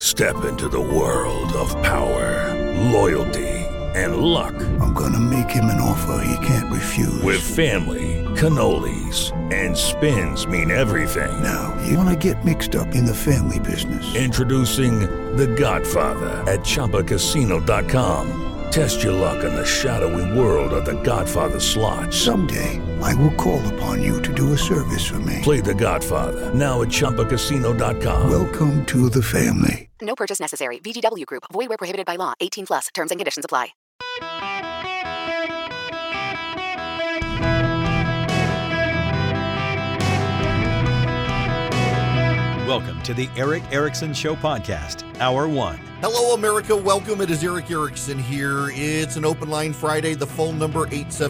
Step into the world of power, loyalty, and luck. I'm gonna make him an offer he can't refuse. With family, cannolis, and spins mean everything. Now, you wanna get mixed up in the family business. Introducing The Godfather at ChumbaCasino.com. Test your luck in the shadowy world of The Godfather slot. Someday, I will call upon you to do a service for me. Play The Godfather now at ChumbaCasino.com. Welcome to the family. No purchase necessary. VGW Group. Void where prohibited by law. 18 plus. Terms and conditions apply. Welcome to the Erick Erickson Show podcast, Hour 1. Hello, America. Welcome. It is Erick Erickson here. It's an open line Friday. The phone number,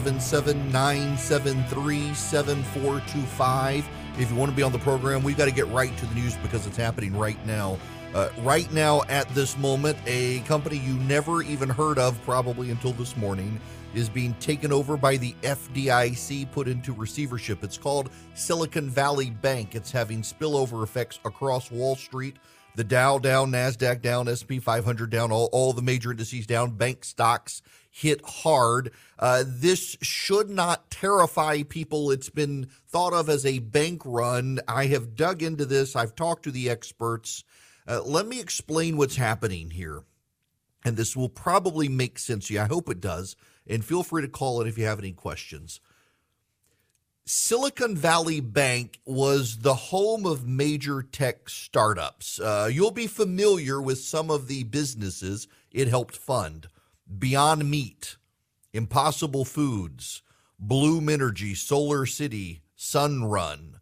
877-973-7425. If you want to be on the program, we've got to get right to the news because it's happening right now. Right now, at this moment, a company you never even heard of probably until this morning is being taken over by the FDIC, put into receivership. It's called Silicon Valley Bank. It's having spillover effects across Wall Street. The Dow down, NASDAQ down, S&P 500 down, all the major indices down. Bank stocks hit hard. This should not terrify people. It's been thought of as a bank run. I have dug into this. I've talked to the experts. Let me explain what's happening here. And this will probably make sense to you. I hope it does. And feel free to call it if you have any questions. Silicon Valley Bank was the home of major tech startups. You'll be familiar with some of the businesses it helped fund. Beyond Meat, Impossible Foods, Bloom Energy, Solar City, Sunrun.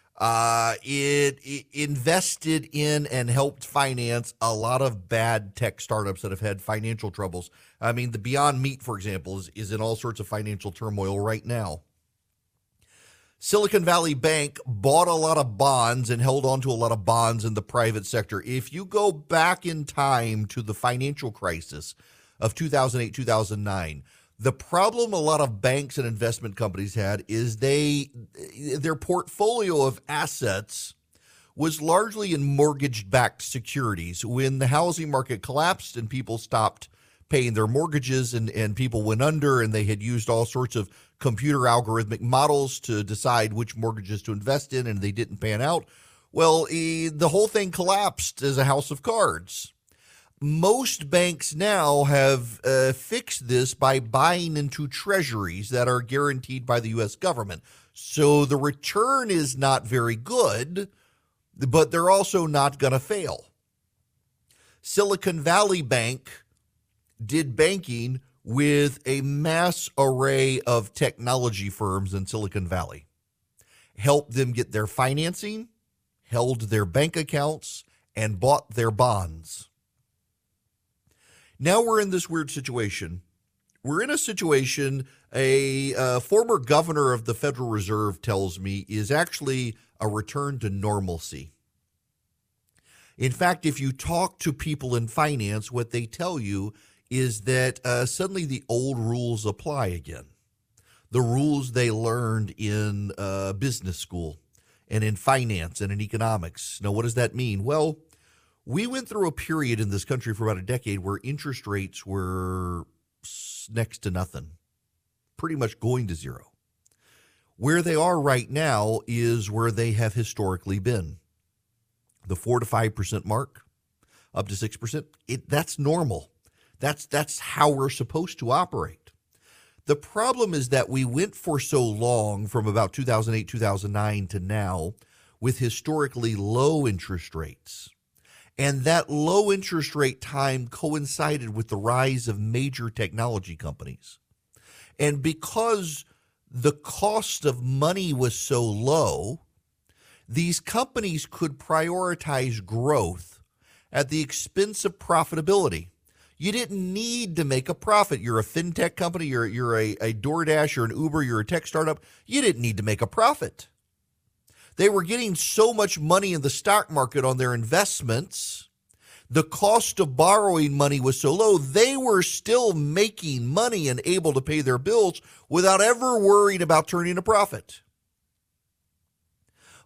It invested in and helped finance a lot of bad tech startups that have had financial troubles. I mean, the Beyond Meat, for example, is in all sorts of financial turmoil right now. Silicon Valley Bank bought a lot of bonds and held on to a lot of bonds in the private sector. If you go back in time to the financial crisis of 2008, 2009, the problem a lot of banks and investment companies had is their portfolio of assets was largely in mortgage-backed securities. When the housing market collapsed and people stopped paying their mortgages and people went under, and they had used all sorts of computer algorithmic models to decide which mortgages to invest in, and they didn't pan out, well, the whole thing collapsed as a house of cards. Most banks now have fixed this by buying into treasuries that are guaranteed by the U.S. government. So the return is not very good, but they're also not going to fail. Silicon Valley Bank did banking with a mass array of technology firms in Silicon Valley, helped them get their financing, held their bank accounts, and bought their bonds. Now we're in this weird situation. We're in a situation a former governor of the Federal Reserve tells me is actually a return to normalcy. In fact, if you talk to people in finance, what they tell you is that suddenly the old rules apply again. The rules they learned in business school and in finance and in economics. Now, what does that mean? Well, we went through a period in this country for about a decade where interest rates were next to nothing, pretty much going to zero. Where they are right now is where they have historically been. The 4 to 5% mark, up to 6%, that's normal. That's how we're supposed to operate. The problem is that we went for so long, from about 2008, 2009 to now, with historically low interest rates. And that low interest rate time coincided with the rise of major technology companies. And because the cost of money was so low, these companies could prioritize growth at the expense of profitability. You didn't need to make a profit. You're a fintech company, you're a DoorDash, you're an Uber, you're a tech startup. You didn't need to make a profit. They were getting so much money in the stock market on their investments. The cost of borrowing money was so low, they were still making money and able to pay their bills without ever worrying about turning a profit.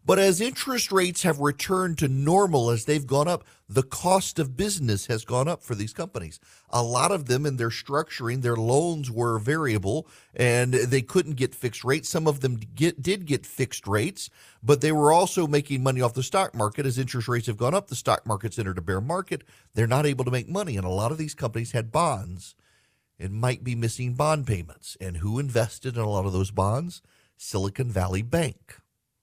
But as interest rates have returned to normal, as they've gone up, the cost of business has gone up for these companies. A lot of them in their structuring, their loans were variable and they couldn't get fixed rates. Some of them did get fixed rates, but they were also making money off the stock market. As interest rates have gone up, the stock market's entered a bear market. They're not able to make money. And a lot of these companies had bonds and might be missing bond payments. And who invested in a lot of those bonds? Silicon Valley Bank.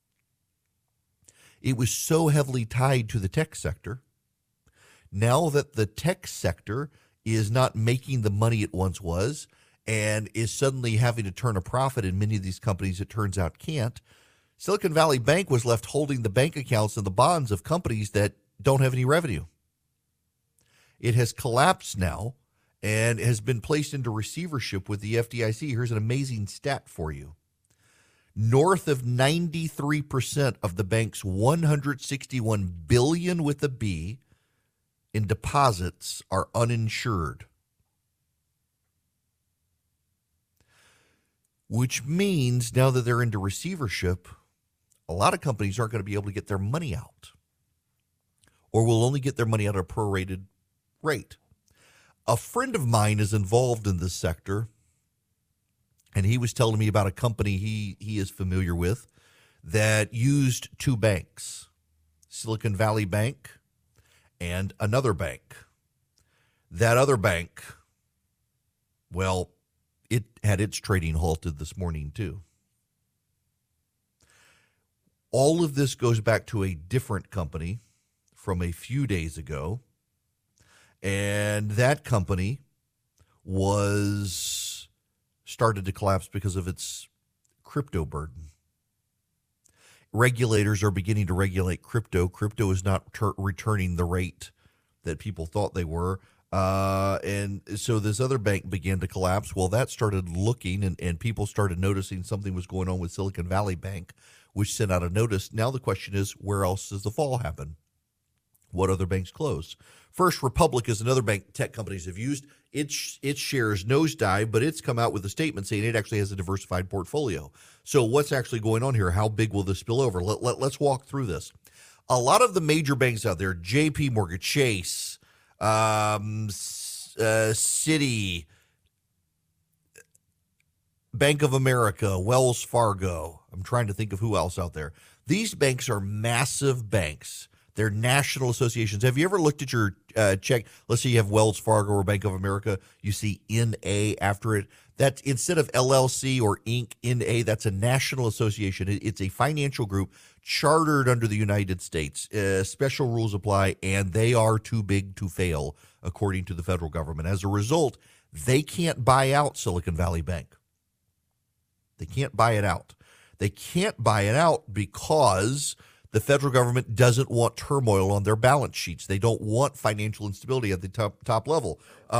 It was so heavily tied to the tech sector. Now that the tech sector is not making the money it once was and is suddenly having to turn a profit, in many of these companies it turns out can't, Silicon Valley Bank was left holding the bank accounts and the bonds of companies that don't have any revenue. It has collapsed now and has been placed into receivership with the FDIC. Here's an amazing stat for you. North of 93% of the bank's $161 billion with a B in deposits are uninsured, which means now that they're into receivership, a lot of companies aren't going to be able to get their money out, or will only get their money out at a prorated rate. A friend of mine is involved in this sector, and he was telling me about a company he is familiar with that used two banks, Silicon Valley Bank and another bank. That other bank, well, it had its trading halted this morning too. All of this goes back to a different company from a few days ago, and that company was started to collapse because of its crypto burden. Regulators are beginning to regulate crypto. Crypto is not returning the rate that people thought they were. And so this other bank began to collapse. Well, that started looking and people started noticing something was going on with Silicon Valley Bank, which sent out a notice. Now the question is, where else does the fall happen? What other banks close? First Republic is another bank tech companies have used. Its shares nosedive, but it's come out with a statement saying it actually has a diversified portfolio. So what's actually going on here? How big will this spill over? Let's walk through this. A lot of the major banks out there, JP Morgan Chase, Citi, Bank of America, Wells Fargo. I'm trying to think of who else out there. These banks are massive banks. They're national associations. Have you ever looked at your check? Let's say you have Wells Fargo or Bank of America. You see NA after it. That's instead of LLC or Inc., NA, that's a national association. It's a financial group chartered under the United States. Special rules apply, and they are too big to fail, according to the federal government. As a result, they can't buy out Silicon Valley Bank. They can't buy it out. They can't buy it out because the federal government doesn't want turmoil on their balance sheets. They don't want financial instability at the top level.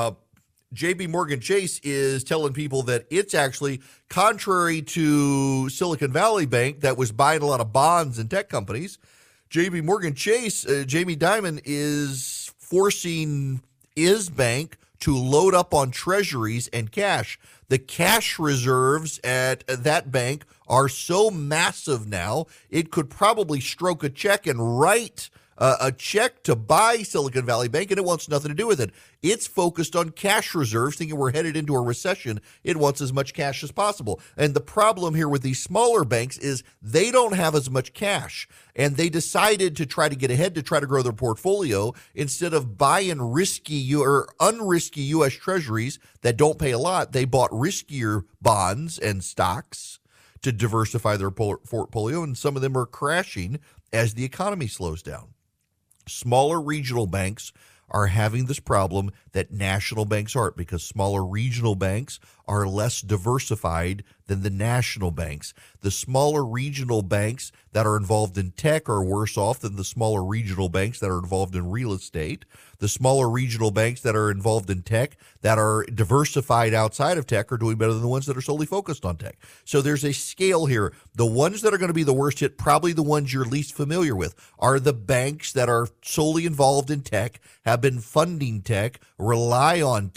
JP Morgan Chase is telling people that it's actually contrary to Silicon Valley Bank that was buying a lot of bonds and tech companies. JP Morgan Chase, Jamie Dimon, is forcing his bank to load up on treasuries and cash. The cash reserves at that bank are so massive now, it could probably stroke a check and write a check to buy Silicon Valley Bank, and it wants nothing to do with it. It's focused on cash reserves, thinking we're headed into a recession. It wants as much cash as possible. And the problem here with these smaller banks is they don't have as much cash, and they decided to try to get ahead to try to grow their portfolio. Instead of buying risky or unrisky U.S. treasuries that don't pay a lot, they bought riskier bonds and stocks to diversify their portfolio, and some of them are crashing as the economy slows down. Smaller regional banks are having this problem that national banks aren't, because smaller regional banks are less diversified than the national banks. The smaller regional banks that are involved in tech are worse off than the smaller regional banks that are involved in real estate. The smaller regional banks that are involved in tech that are diversified outside of tech are doing better than the ones that are solely focused on tech. So there's a scale here. The ones that are going to be the worst hit, probably the ones you're least familiar with, are the banks that are solely involved in tech, have been funding tech, rely on tech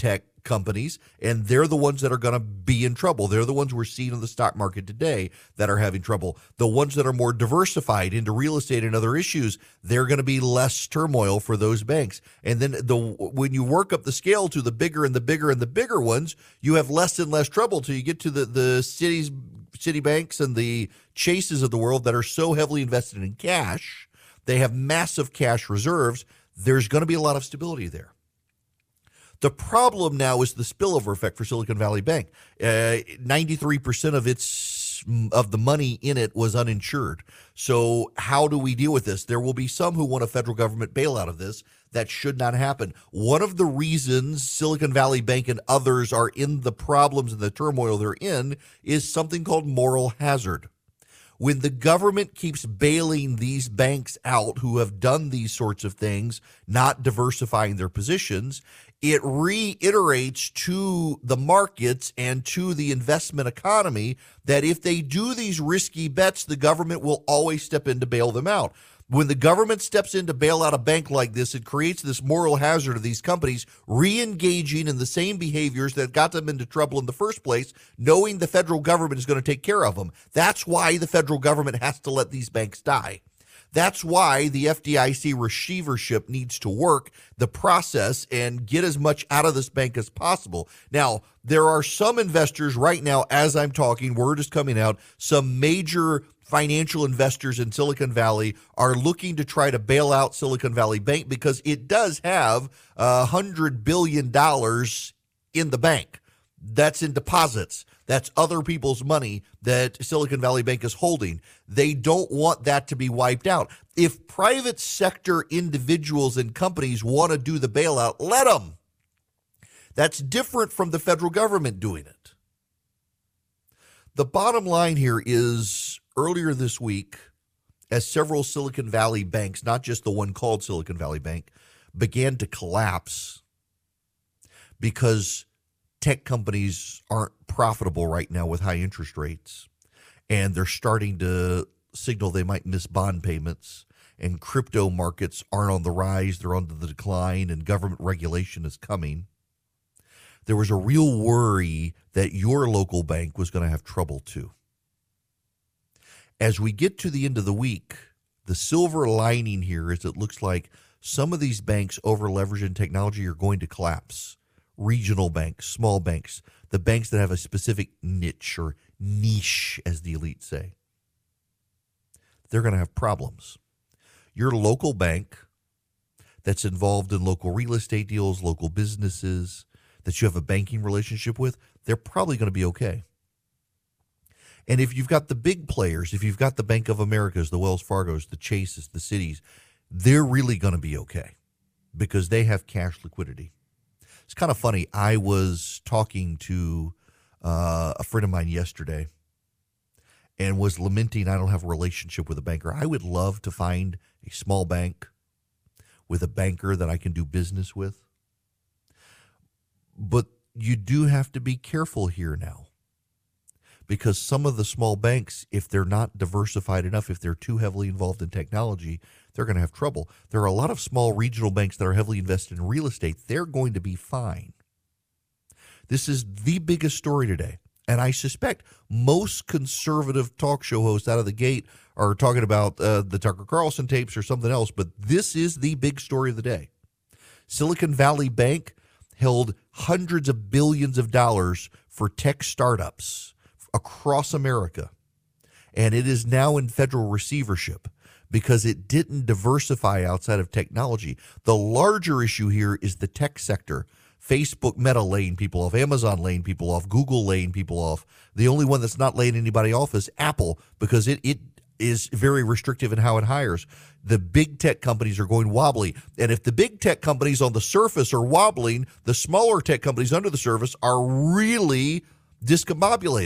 companies, and they're the ones that are going to be in trouble. They're the ones we're seeing in the stock market today that are having trouble. The ones that are more diversified into real estate and other issues, they're going to be less turmoil for those banks. And then when you work up the scale to the bigger and the bigger and the bigger ones, you have less and less trouble till you get to the city banks and the Chases of the world that are so heavily invested in cash. They have massive cash reserves. There's going to be a lot of stability there. The problem now is the spillover effect for Silicon Valley Bank. 93% of the money in it was uninsured. So how do we deal with this? There will be some who want a federal government bailout of this. That should not happen. One of the reasons Silicon Valley Bank and others are in the problems and the turmoil they're in is something called moral hazard. When the government keeps bailing these banks out who have done these sorts of things, not diversifying their positions, it reiterates to the markets and to the investment economy that if they do these risky bets, the government will always step in to bail them out. When the government steps in to bail out a bank like this, it creates this moral hazard of these companies re-engaging in the same behaviors that got them into trouble in the first place, knowing the federal government is going to take care of them. That's why the federal government has to let these banks die. That's why the FDIC receivership needs to work the process and get as much out of this bank as possible. Now, there are some investors right now, as I'm talking, word is coming out, some major financial investors in Silicon Valley are looking to try to bail out Silicon Valley Bank because it does have $100 billion in the bank. That's in deposits. That's other people's money that Silicon Valley Bank is holding. They don't want that to be wiped out. If private sector individuals and companies want to do the bailout, let them. That's different from the federal government doing it. The bottom line here is earlier this week, as several Silicon Valley banks, not just the one called Silicon Valley Bank, began to collapse because tech companies aren't profitable right now with high interest rates, and they're starting to signal they might miss bond payments, and crypto markets aren't on the rise, they're on the decline, and government regulation is coming. There was a real worry that your local bank was going to have trouble too. As we get to the end of the week, the silver lining here is it looks like some of these banks over leveraged in technology are going to collapse. Regional banks, small banks, the banks that have a specific niche or niche, as the elite say, they're going to have problems. Your local bank that's involved in local real estate deals, local businesses that you have a banking relationship with, they're probably going to be okay. And if you've got the big players, if you've got the Bank of Americas, the Wells Fargos, the Chases, the Cities, they're really going to be okay because they have cash liquidity. It's kind of funny. I was talking to a friend of mine yesterday and was lamenting I don't have a relationship with a banker. I would love to find a small bank with a banker that I can do business with. But you do have to be careful here now. Because some of the small banks, if they're not diversified enough, if they're too heavily involved in technology, they're going to have trouble. There are a lot of small regional banks that are heavily invested in real estate. They're going to be fine. This is the biggest story today. And I suspect most conservative talk show hosts out of the gate are talking about the Tucker Carlson tapes or something else. But this is the big story of the day. Silicon Valley Bank held hundreds of billions of dollars for tech startups across America, and it is now in federal receivership because it didn't diversify outside of technology. The larger issue here is the tech sector. Facebook, Meta laying people off, Amazon laying people off, Google laying people off. The only one that's not laying anybody off is Apple because it is very restrictive in how it hires. The big tech companies are going wobbly, and if the big tech companies on the surface are wobbling, the smaller tech companies under the surface are really discombobulated.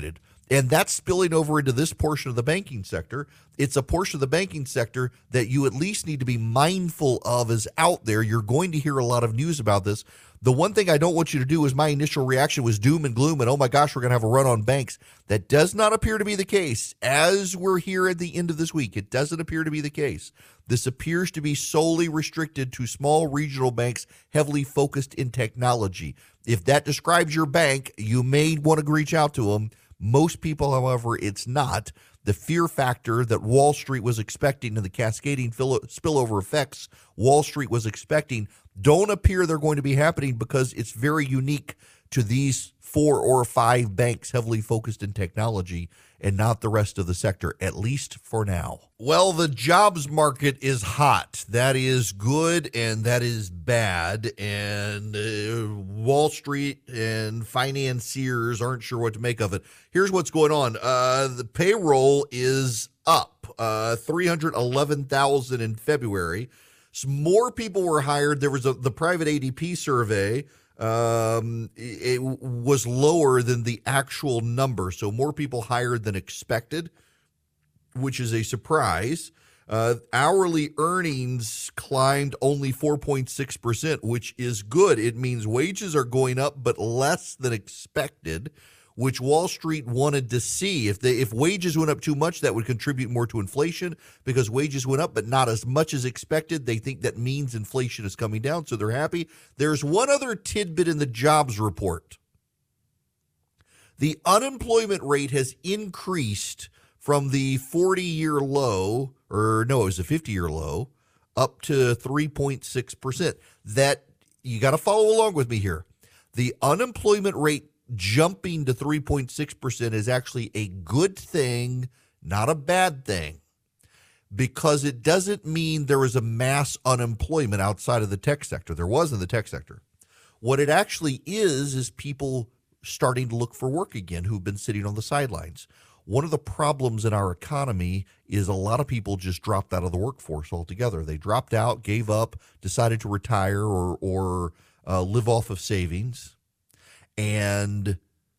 And that's spilling over into this portion of the banking sector. It's a portion of the banking sector that you at least need to be mindful of is out there. You're going to hear a lot of news about this. The one thing I don't want you to do is my initial reaction was doom and gloom and, oh my gosh, we're going to have a run on banks. That does not appear to be the case. As we're here at the end of this week, it doesn't appear to be the case. This appears to be solely restricted to small regional banks heavily focused in technology. If that describes your bank, you may want to reach out to them. Most people, however, it's not. The fear factor that Wall Street was expecting and the cascading spillover effects Wall Street was expecting don't appear they're going to be happening because it's very unique to these 4 or 5 banks heavily focused in technology and not the rest of the sector, at least for now. Well, the jobs market is hot. That is good and that is bad. And Wall Street and financiers aren't sure what to make of it. Here's what's going on. The payroll is up 311,000 in February. So more people were hired. There was the private ADP survey. It was lower than the actual number. So more people hired than expected, which is a surprise. Hourly earnings climbed only 4.6%, which is good. It means wages are going up, but less than expected, which Wall Street wanted to see. If wages went up too much, that would contribute more to inflation. Because wages went up, but not as much as expected, they think that means inflation is coming down, so they're happy. There's one other tidbit in the jobs report. The unemployment rate has increased from the 40-year low, or no, it was a 50-year low, up to 3.6%. That, you got to follow along with me here. The unemployment rate jumping to 3.6% is actually a good thing, not a bad thing, because it doesn't mean there is a mass unemployment outside of the tech sector. There was in the tech sector. What it actually is people starting to look for work again who've been sitting on the sidelines. One of the problems in our economy is a lot of people just dropped out of the workforce altogether. They dropped out, gave up, decided to retire or live off of savings. And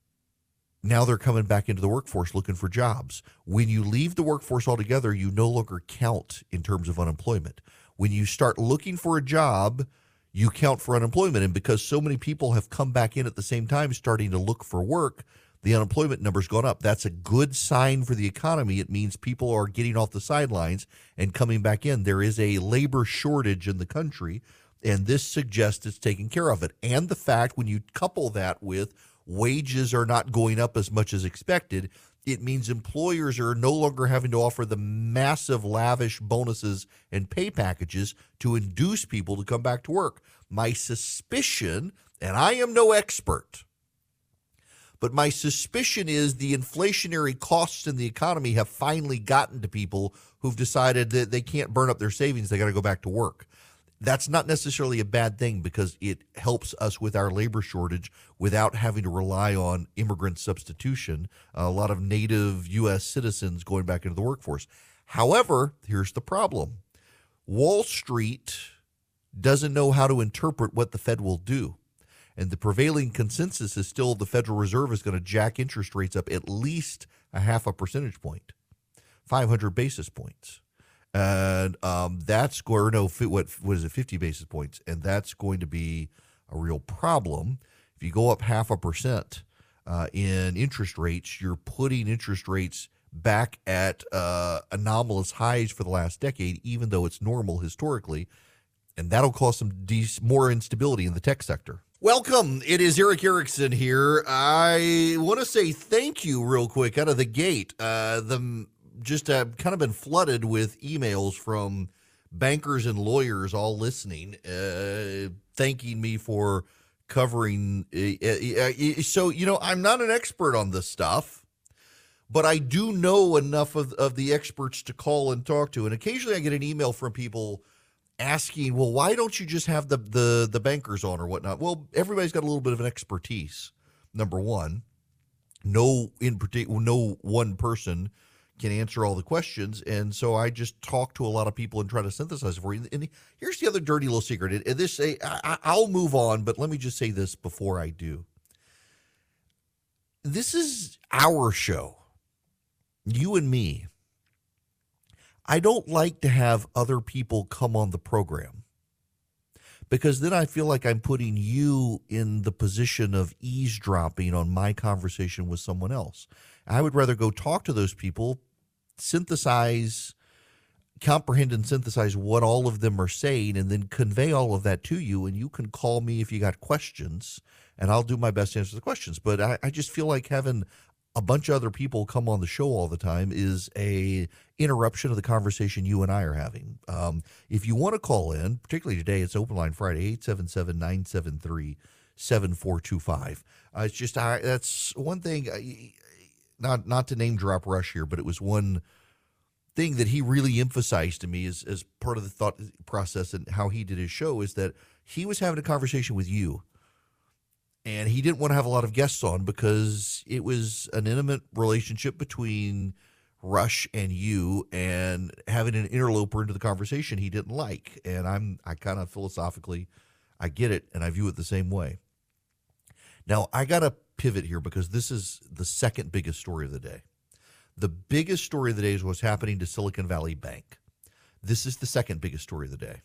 now they're coming back into the workforce looking for jobs. When you leave the workforce altogether, you no longer count in terms of unemployment. When you start looking for a job, you count for unemployment. And because so many people have come back in at the same time starting to look for work, the unemployment number's gone up. That's a good sign for the economy. It means people are getting off the sidelines and coming back in. There is a labor shortage in the country, and this suggests it's taking care of it. And the fact, when you couple that with wages are not going up as much as expected, it means employers are no longer having to offer the massive, lavish bonuses and pay packages to induce people to come back to work. My suspicion, and I am no expert, but my suspicion is the inflationary costs in the economy have finally gotten to people who've decided that they can't burn up their savings. They got to go back to work. That's not necessarily a bad thing because it helps us with our labor shortage without having to rely on immigrant substitution, a lot of native U.S. citizens going back into the workforce. However, here's the problem. Wall Street doesn't know how to interpret what the Fed will do. And the prevailing consensus is still the Federal Reserve is going to jack interest rates up at least a half a percentage point, 500 basis points. And that's going to, what is it, 50 basis points. And that's going to be a real problem. If you go up 0.5% in interest rates, you're putting interest rates back at anomalous highs for the last decade, even though it's normal historically. And that'll cause some more instability in the tech sector. Welcome. It is Erick Erickson here. I want to say thank you real quick out of the gate. Just kind of been flooded with emails from bankers and lawyers all listening, thanking me for covering. So, I'm not an expert on this stuff, but I do know enough of the experts to call and talk to. And occasionally I get an email from people asking, well, why don't you just have the bankers on or whatnot? Well, everybody's got a little bit of an expertise, number one. No one person can answer all the questions, and so I just talk to a lot of people and try to synthesize it for you. And here's the other dirty little secret. I'll move on, but let me just say this before I do. This is our show. you and me, I don't like to have other people come on the program because then I feel like I'm putting you in the position of eavesdropping on my conversation with someone else. I would rather go talk to those people, comprehend and synthesize what all of them are saying, and then convey all of that to you. And you can call me if you got questions, and I'll do my best to answer the questions. But I just feel like having a bunch of other people come on the show all the time is a interruption of the conversation you and I are having. If you want to call in, particularly today, it's Open Line Friday, 877-973-7425. It's just that's one thing, not to name drop Rush here, but it was one thing that he really emphasized to me as part of the thought process and how he did his show is that he was having a conversation with you. And he didn't want to have a lot of guests on because it was an intimate relationship between Rush and you, and having an interloper into the conversation he didn't like. And I kind of philosophically, I get it, and I view it the same way. Now, I got to pivot here because this is the second biggest story of the day. The biggest story of the day is what's happening to Silicon Valley Bank. This is the second biggest story of the day.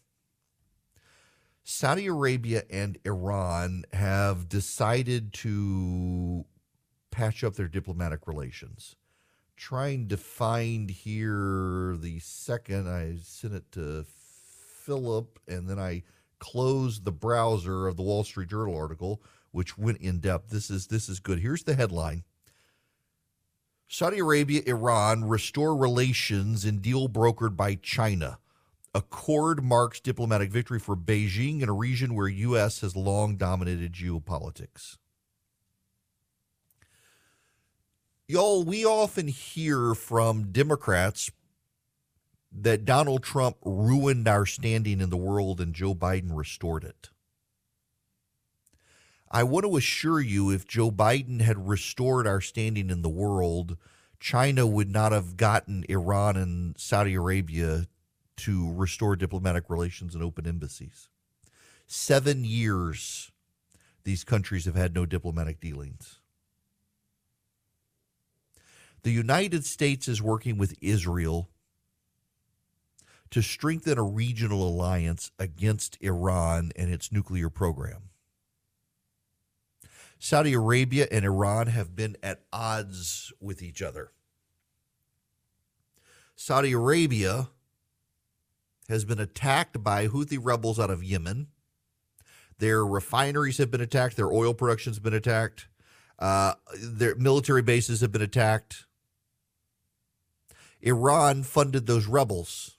Saudi Arabia and Iran have decided to patch up their diplomatic relations. Trying to find here the second, I sent it to Philip, and then I closed the browser of the Wall Street Journal article, which went in depth. This is good. Here's the headline. Saudi Arabia, Iran restore relations in deal brokered by China. Accord marks diplomatic victory for Beijing in a region where U.S. has long dominated geopolitics. Y'all, we often hear from Democrats that Donald Trump ruined our standing in the world and Joe Biden restored it. I want to assure you, if Joe Biden had restored our standing in the world, China would not have gotten Iran and Saudi Arabia to restore diplomatic relations and open embassies. 7 years these countries have had no diplomatic dealings. The United States is working with Israel to strengthen a regional alliance against Iran and its nuclear program. Saudi Arabia and Iran have been at odds with each other. Saudi Arabia has been attacked by Houthi rebels out of Yemen. Their refineries have been attacked. Their oil production has been attacked. Their military bases have been attacked. Iran funded those rebels.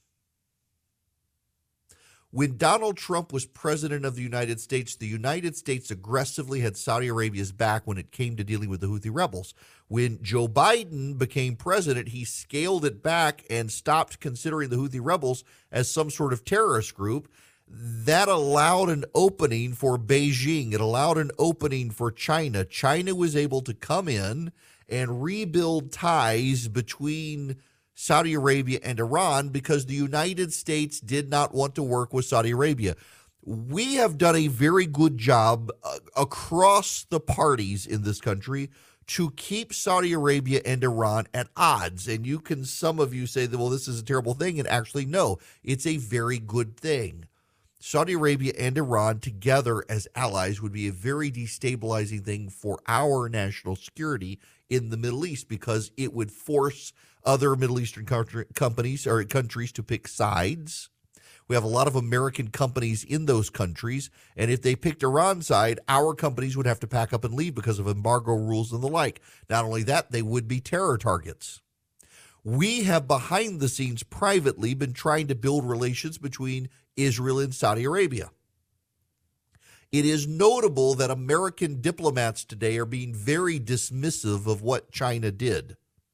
When Donald Trump was president of the United States aggressively had Saudi Arabia's back when it came to dealing with the Houthi rebels. When Joe Biden became president, he scaled it back and stopped considering the Houthi rebels as some sort of terrorist group. That allowed an opening for Beijing. It allowed an opening for China. China was able to come in and rebuild ties between Saudi Arabia and Iran because the United States did not want to work with Saudi Arabia. We have done a very good job across the parties in this country to keep Saudi Arabia and Iran at odds. And some of you say that, well, this is a terrible thing. And actually, no, it's a very good thing. Saudi Arabia and Iran together as allies would be a very destabilizing thing for our national security in the Middle East because it would force other Middle Eastern countries to pick sides. We have a lot of American companies in those countries, and if they picked Iran's side, our companies would have to pack up and leave because of embargo rules and the like. Not only that, they would be terror targets. We have behind the scenes privately been trying to build relations between Israel and Saudi Arabia. It is notable that American diplomats today are being very dismissive of what China did.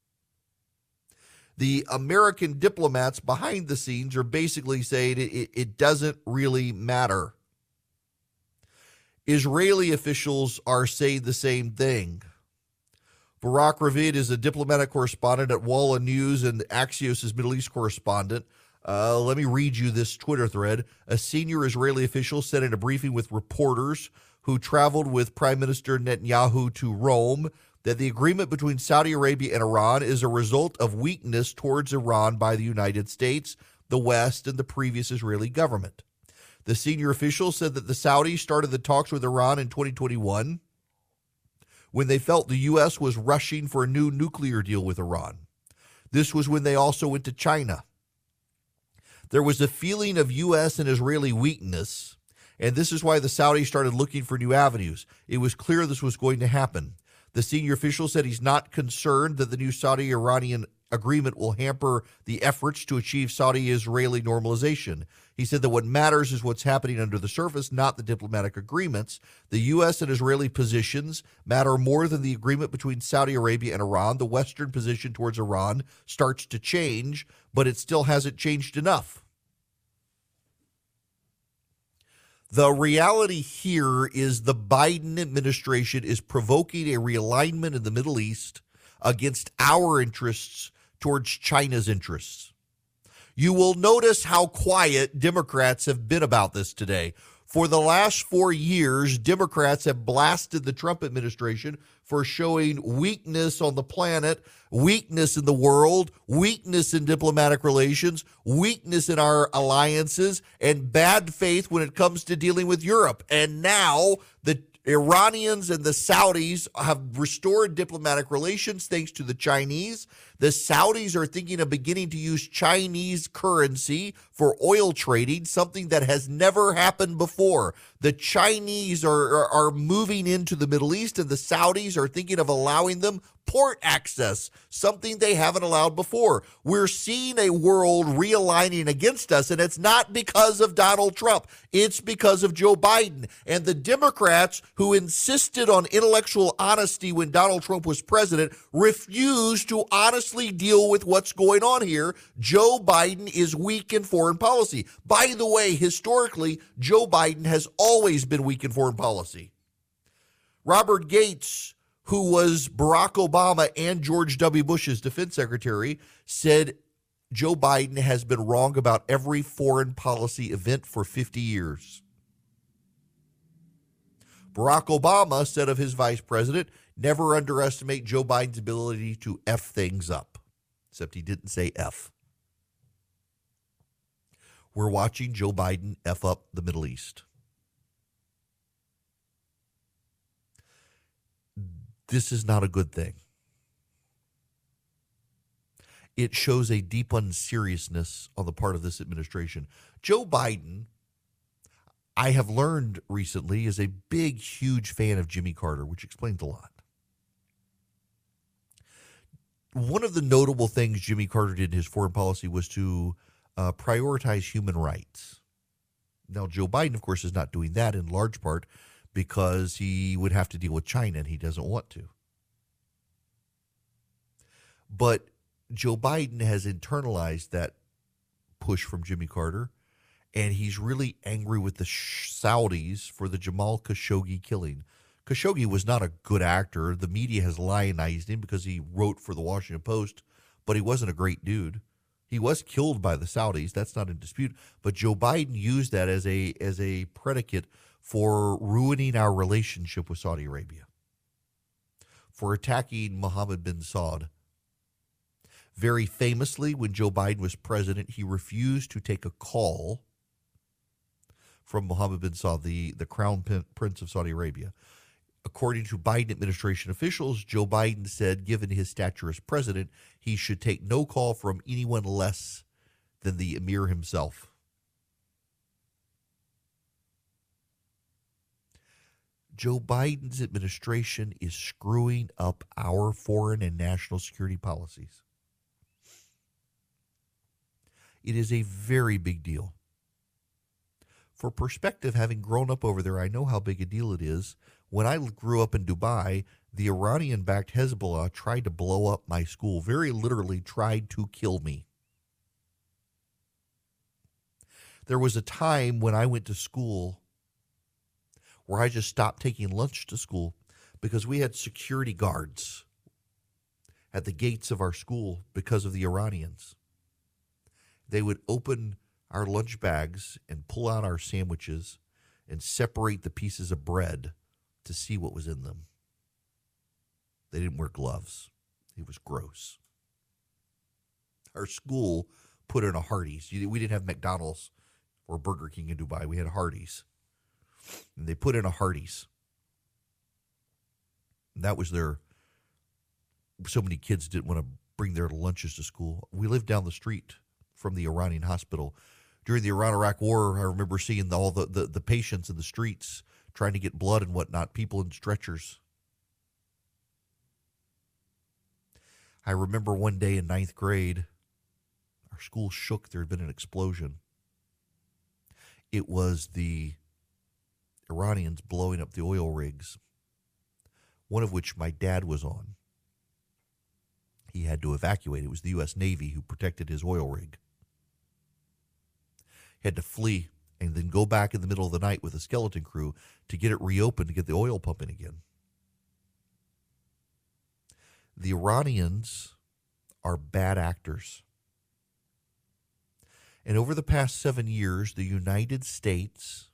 The American diplomats behind the scenes are basically saying it doesn't really matter. Israeli officials are saying the same thing. Barak Ravid is a diplomatic correspondent at Walla News and Axios' Middle East correspondent. Let me read you this Twitter thread. A senior Israeli official said in a briefing with reporters who traveled with Prime Minister Netanyahu to Rome that the agreement between Saudi Arabia and Iran is a result of weakness towards Iran by the United States, the West, and the previous Israeli government. The senior official said that the Saudis started the talks with Iran in 2021 when they felt the U.S. was rushing for a new nuclear deal with Iran. This was when they also went to China. There was a feeling of U.S. and Israeli weakness, and this is why the Saudis started looking for new avenues. It was clear this was going to happen. The senior official said he's not concerned that the new Saudi-Iranian agreement will hamper the efforts to achieve Saudi-Israeli normalization. He said that what matters is what's happening under the surface, not the diplomatic agreements. The U.S. and Israeli positions matter more than the agreement between Saudi Arabia and Iran. The Western position towards Iran starts to change, but it still hasn't changed enough. The reality here is the Biden administration is provoking a realignment in the Middle East against our interests towards China's interests. You will notice how quiet Democrats have been about this today. For the last 4 years, Democrats have blasted the Trump administration for showing weakness on the planet, weakness in the world, weakness in diplomatic relations, weakness in our alliances, and bad faith when it comes to dealing with Europe. And now the Iranians and the Saudis have restored diplomatic relations thanks to the Chinese. The Saudis are thinking of beginning to use Chinese currency for oil trading, something that has never happened before. The Chinese are moving into the Middle East, and the Saudis are thinking of allowing them port access, something they haven't allowed before. We're seeing a world realigning against us, and it's not because of Donald Trump. It's because of Joe Biden. And the Democrats who insisted on intellectual honesty when Donald Trump was president refused to honestly deal with what's going on here. Joe Biden is weak in foreign policy. By the way, historically, Joe Biden has always been weak in foreign policy. Robert Gates, who was Barack Obama and George W. Bush's defense secretary, said Joe Biden has been wrong about every foreign policy event for 50 years. Barack Obama said of his vice president, never underestimate Joe Biden's ability to F things up, except he didn't say F. We're watching Joe Biden F up the Middle East. This is not a good thing. It shows a deep unseriousness on the part of this administration. Joe Biden, I have learned recently, is a big, huge fan of Jimmy Carter, which explains a lot. One of the notable things Jimmy Carter did in his foreign policy was to prioritize human rights. Now, Joe Biden, of course, is not doing that in large part because he would have to deal with China, and he doesn't want to. But Joe Biden has internalized that push from Jimmy Carter, and he's really angry with the Saudis for the Jamal Khashoggi killing. Khashoggi was not a good actor. The media has lionized him because he wrote for the Washington Post, but he wasn't a great dude. He was killed by the Saudis. That's not in dispute. But Joe Biden used that as a predicate for ruining our relationship with Saudi Arabia, for attacking Mohammed bin Saud. Very famously, when Joe Biden was president, he refused to take a call from Mohammed bin Saud, the crown prince of Saudi Arabia. According to Biden administration officials, Joe Biden said, given his stature as president, he should take no call from anyone less than the emir himself. Joe Biden's administration is screwing up our foreign and national security policies. It is a very big deal. For perspective, having grown up over there, I know how big a deal it is. When I grew up in Dubai, the Iranian-backed Hezbollah tried to blow up my school, very literally tried to kill me. There was a time when I went to school where I just stopped taking lunch to school because we had security guards at the gates of our school because of the Iranians. They would open our lunch bags and pull out our sandwiches and separate the pieces of bread to see what was in them. They didn't wear gloves. It was gross. Our school put in a Hardee's. We didn't have McDonald's or Burger King in Dubai. We had Hardee's. And they put in a Hardee's. And that was so many kids didn't want to bring their lunches to school. We lived down the street from the Iranian hospital. During the Iran-Iraq War, I remember seeing all the patients in the streets trying to get blood and whatnot, people in stretchers. I remember one day in 9th grade, our school shook. There had been an explosion. It was the Iranians blowing up the oil rigs, one of which my dad was on. He had to evacuate. It was the U.S. Navy who protected his oil rig. He had to flee and then go back in the middle of the night with a skeleton crew to get it reopened to get the oil pumping again. The Iranians are bad actors. And over the past 7 years, the United States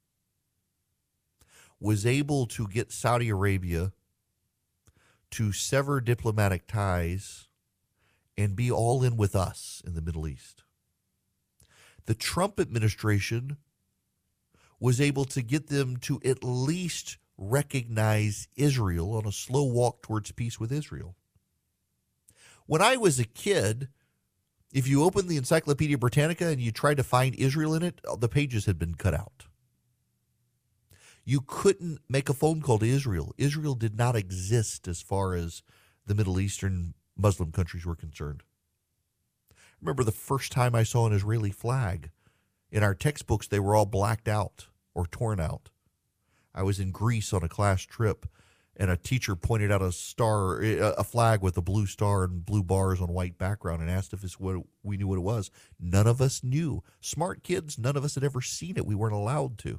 was able to get Saudi Arabia to sever diplomatic ties and be all in with us in the Middle East. The Trump administration was able to get them to at least recognize Israel on a slow walk towards peace with Israel. When I was a kid, if you opened the Encyclopedia Britannica and you tried to find Israel in it, the pages had been cut out. You couldn't make a phone call to Israel. Israel did not exist as far as the Middle Eastern Muslim countries were concerned. I remember the first time I saw an Israeli flag. In our textbooks, they were all blacked out or torn out. I was in Greece on a class trip, and a teacher pointed out a flag with a blue star and blue bars on white background and asked if we knew what it was. None of us knew. Smart kids, none of us had ever seen it. We weren't allowed to.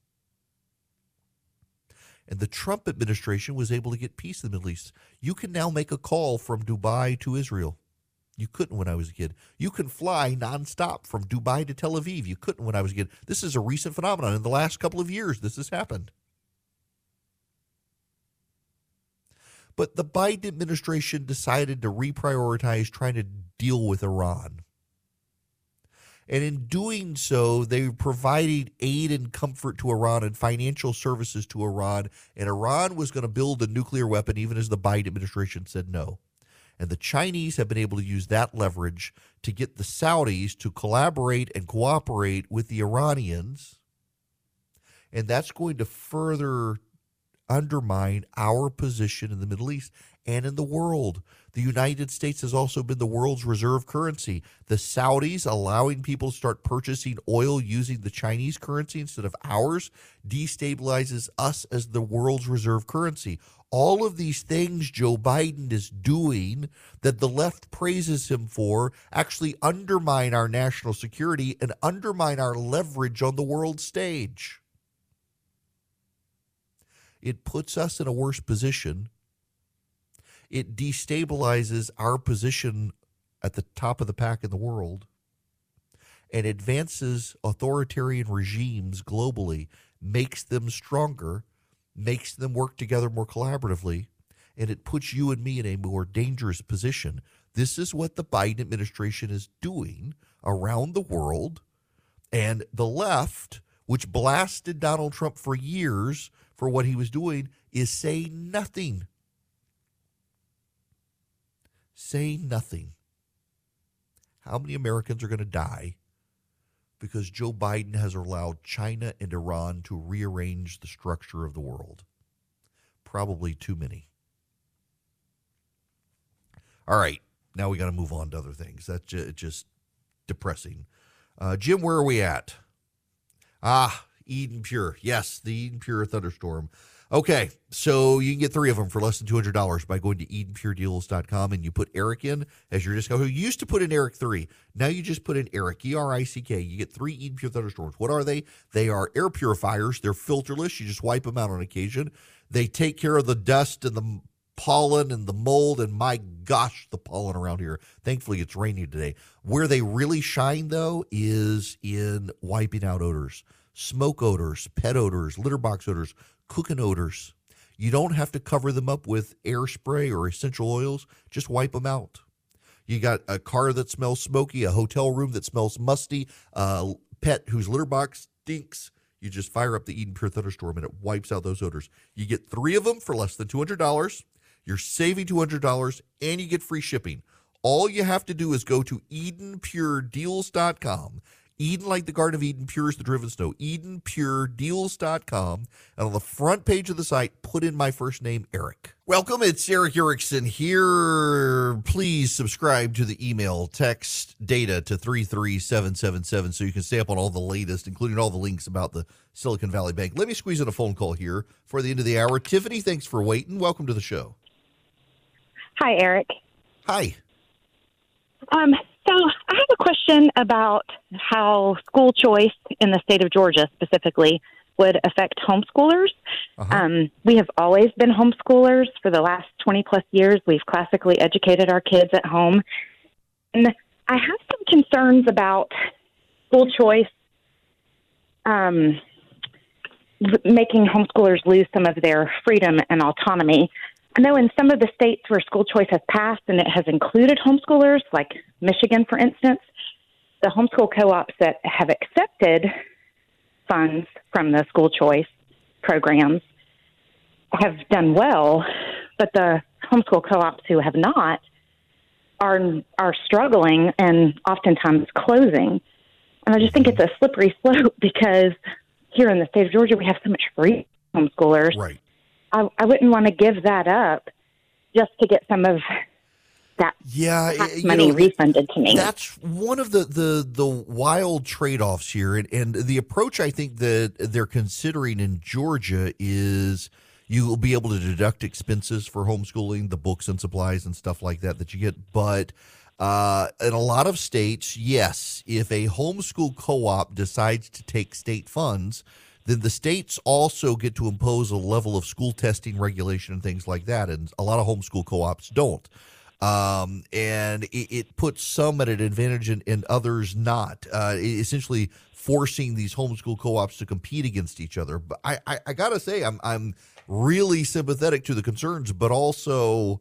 And the Trump administration was able to get peace in the Middle East. You can now make a call from Dubai to Israel. You couldn't when I was a kid. You can fly nonstop from Dubai to Tel Aviv. You couldn't when I was a kid. This is a recent phenomenon. In the last couple of years, this has happened. But the Biden administration decided to reprioritize trying to deal with Iran. And in doing so, they provided aid and comfort to Iran and financial services to Iran. And Iran was going to build a nuclear weapon even as the Biden administration said no. And the Chinese have been able to use that leverage to get the Saudis to collaborate and cooperate with the Iranians. And that's going to further undermine our position in the Middle East and in the world. The United States has also been the world's reserve currency. The Saudis allowing people to start purchasing oil using the Chinese currency instead of ours destabilizes us as the world's reserve currency. All of these things Joe Biden is doing that the left praises him for actually undermine our national security and undermine our leverage on the world stage. It puts us in a worse position. It destabilizes our position at the top of the pack in the world and advances authoritarian regimes globally, makes them stronger, makes them work together more collaboratively, and it puts you and me in a more dangerous position. This is what the Biden administration is doing around the world, and the left, which blasted Donald Trump for years for what he was doing, is saying nothing. Saying nothing. How many Americans are going to die because Joe Biden has allowed China and Iran to rearrange the structure of the world? Probably too many. All right, now we got to move on to other things. That's just depressing. Jim, where are we at? Eden Pure. Yes, the Eden Pure Thunderstorm. Okay, so you can get 3 of them for less than $200 by going to EdenPureDeals.com, and you put Eric in as your discount. You used to put in Eric 3. Now you just put in Eric, E-R-I-C-K. You get 3 Eden Pure Thunderstorms. What are they? They are air purifiers. They're filterless. You just wipe them out on occasion. They take care of the dust and the pollen and the mold, and my gosh, the pollen around here. Thankfully, it's raining today. Where they really shine, though, is in wiping out odors. Smoke odors, pet odors, litter box odors, cooking odors. You don't have to cover them up with air spray or essential oils. Just wipe them out. You got a car that smells smoky, a hotel room that smells musty, a pet whose litter box stinks. You just fire up the Eden Pure Thunderstorm and it wipes out those odors. You get 3 of them for less than $200. You're saving $200 and you get free shipping. All you have to do is go to EdenPureDeals.com. Eden, like the Garden of Eden, pure as the driven snow. EdenPureDeals.com. And on the front page of the site, put in my first name, Eric. Welcome, it's Eric Erickson here. Please subscribe to the email, text data to 33777 so you can stay up on all the latest, including all the links about the Silicon Valley Bank. Let me squeeze in a phone call here for the end of the hour. Tiffany, thanks for waiting. Welcome to the show. Hi, Eric. Hi. So I have a question about how school choice in the state of Georgia specifically would affect homeschoolers. We have always been homeschoolers for the last 20 plus years. We've classically educated our kids at home. And I have some concerns about school choice making homeschoolers lose some of their freedom and autonomy. I know in some of the states where school choice has passed and it has included homeschoolers, like Michigan, for instance, the homeschool co-ops that have accepted funds from the school choice programs have done well, but the homeschool co-ops who have not are struggling and oftentimes closing. And I just think it's a slippery slope because here in the state of Georgia, we have so much free homeschoolers. Right. I wouldn't want to give that up just to get some of that tax money refunded to me. That's one of the wild trade-offs here. And the approach I think that they're considering in Georgia is you will be able to deduct expenses for homeschooling, the books and supplies and stuff like that you get. But in a lot of states, yes, if a homeschool co-op decides to take state funds, then the states also get to impose a level of school testing regulation and things like that. And a lot of homeschool co-ops don't. And it puts some at an advantage and others not, essentially forcing these homeschool co-ops to compete against each other. But I got to say, I'm really sympathetic to the concerns, but also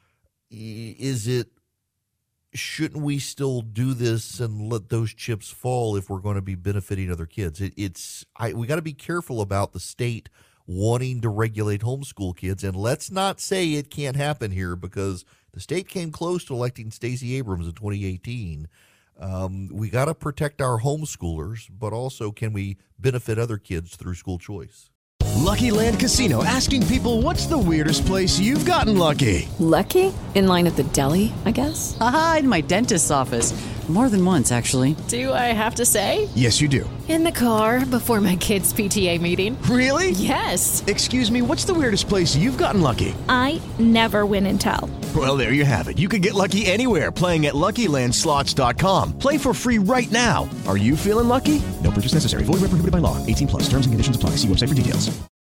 shouldn't we still do this and let those chips fall if we're going to be benefiting other kids? We got to be careful about the state wanting to regulate homeschool kids, and let's not say it can't happen here because the state came close to electing Stacey Abrams in 2018. We got to protect our homeschoolers, but also can we benefit other kids through school choice? Lucky Land Casino, asking people, what's the weirdest place you've gotten lucky? Lucky? In line at the deli, I guess? Aha, in my dentist's office. More than once, actually. Do I have to say? Yes, you do. In the car before my kids' PTA meeting. Really? Yes. Excuse me, what's the weirdest place you've gotten lucky? I never win and tell. Well, there you have it. You can get lucky anywhere, playing at LuckyLandSlots.com. Play for free right now. Are you feeling lucky? No purchase necessary. Void where prohibited by law. 18+. Terms and conditions apply. See website for details.